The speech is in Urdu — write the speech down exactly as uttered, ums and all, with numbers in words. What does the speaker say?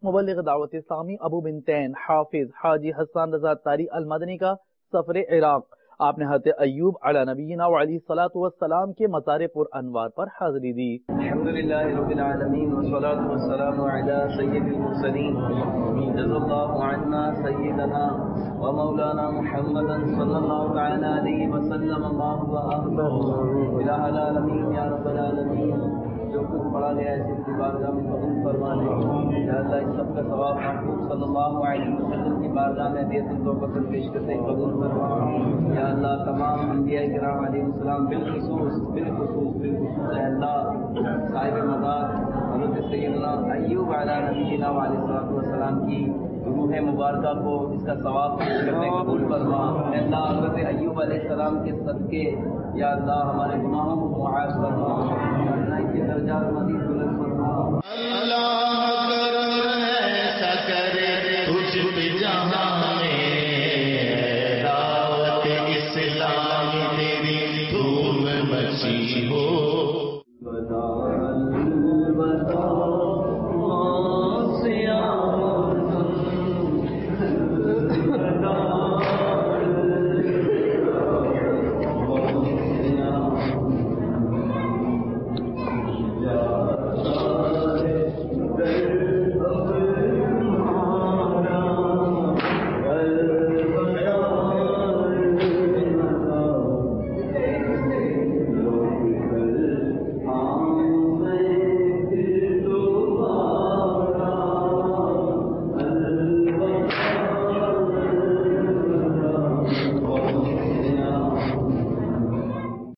مبلغ دعوت اسلامی ابو بنتین حافظ حاجی حسان رضا تاری المدنی کا سفر عراق، آپ نے حضرت ایوب علی نبینا وعلیہ الصلوۃ والسلام کے مزار پر انوار پر حاضری دی۔ الحمدللہ رب العالمین والصلاة والسلام علی سید المرسلین جزا اللہ عنا سیدنا و مولانا محمدا صلی اللہ تعالی علیہ وسلم اللہ اکبر۔ الہ العالمین یا رب العالمین، جو کچھ پڑھا گیا ہے اس کی بارگاہ میں قبول فرما لے۔ یا اللہ اس سب کا ثواب محبوب صلی اللہ علیہ وسلم کی بارگاہ میں ہدیۃ التوبہ پیش کرتے قبول فرما۔ یا اللہ تمام انبیاء کرام علیہ السلام بالخصوص بالخصوص بالخصوص اے اللہ صاحب مزار حضرت سیدنا ایوب علی نبینا علیہ الصلوۃ والسلام کی روح مبارکہ کو اس کا ثواب پیش کرتے قبول فرما۔ اے اللہ حضرت ایوب علیہ السلام کے صدقے یا اللہ ہمارے گناہوں کو معاف فرما، یا اللہ کے درجات مزید بلند فرما۔ اللہ کرم ایسا کرے تجھ پہ جہاں